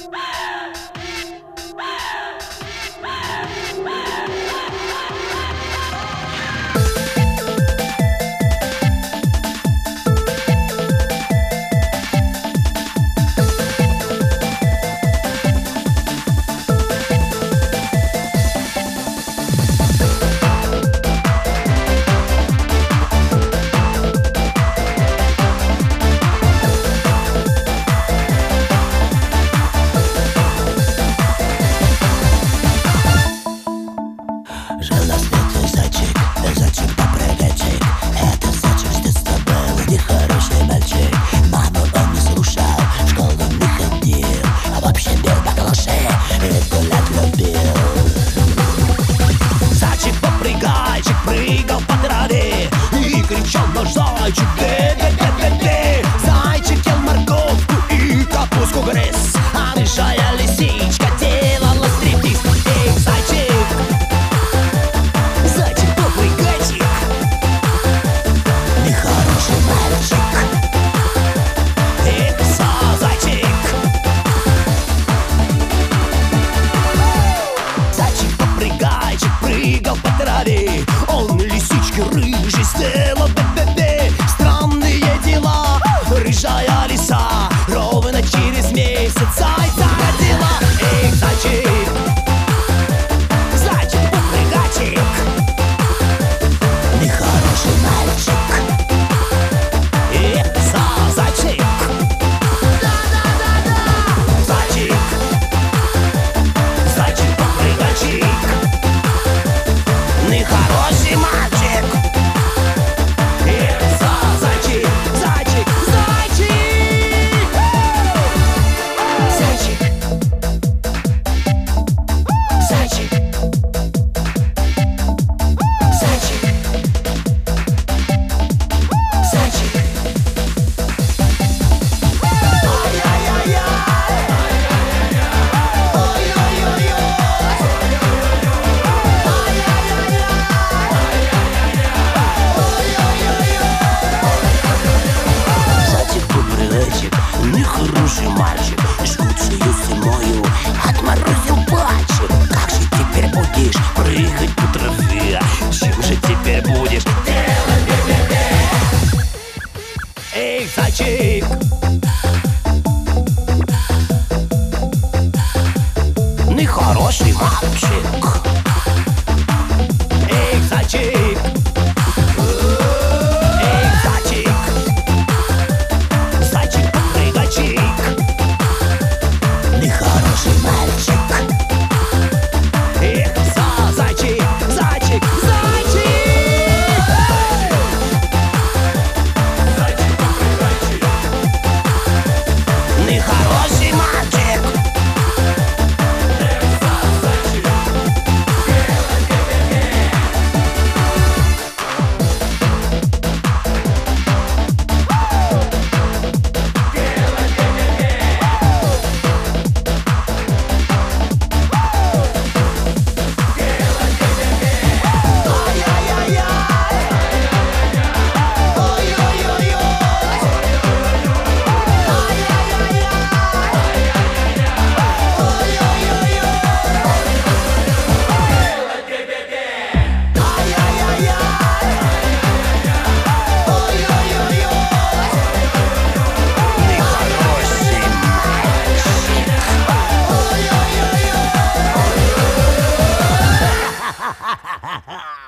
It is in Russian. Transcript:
Жил на свете зайчик, зайчик попрыгайчик. Это зайчик с детства был нехороший мальчик. Маму он не слушал, в школу не ходил, а вообще бил по галаше и гулять любил. Зайчик попрыгайчик прыгал по траве и кричал наш зайчик: де-де-де-де-де. Зайчик ел морковку и капустку грыз, а рыжая лисичка делала стриптиз. Эй, зайчик! Прыгал по траве, он лисички рыжий сделал бе-бе-бе. Странные дела, рыжая лиса ровно через месяц зайца родила. Эй, зайчик, зайчик попрыгайчик, нехороший мальчик. Эх, зайчик, зайчик, зайчик попрыгайчик, нехороший мальчик. Эх, зайчик, зайчик, зайчик. Зайчик, зайчик, зайчик, зайчик. Ой-ой-ой-ой, ой-ой-ой-ой, нехороший мальчик, жгучую зимою отморозил пальчик. Как же теперь будешь прыгать по траве? Чем же теперь будешь делать бе-бе-бе? Эй, зайчик, нехороший мальчик. Эй, зайчик, нехороший мальчик. Эх, зайчик, зайчик, зайчик. Зайчик попрыгайчик, нехороший мальчик. Эх, зайчик. Ha ha ha ha!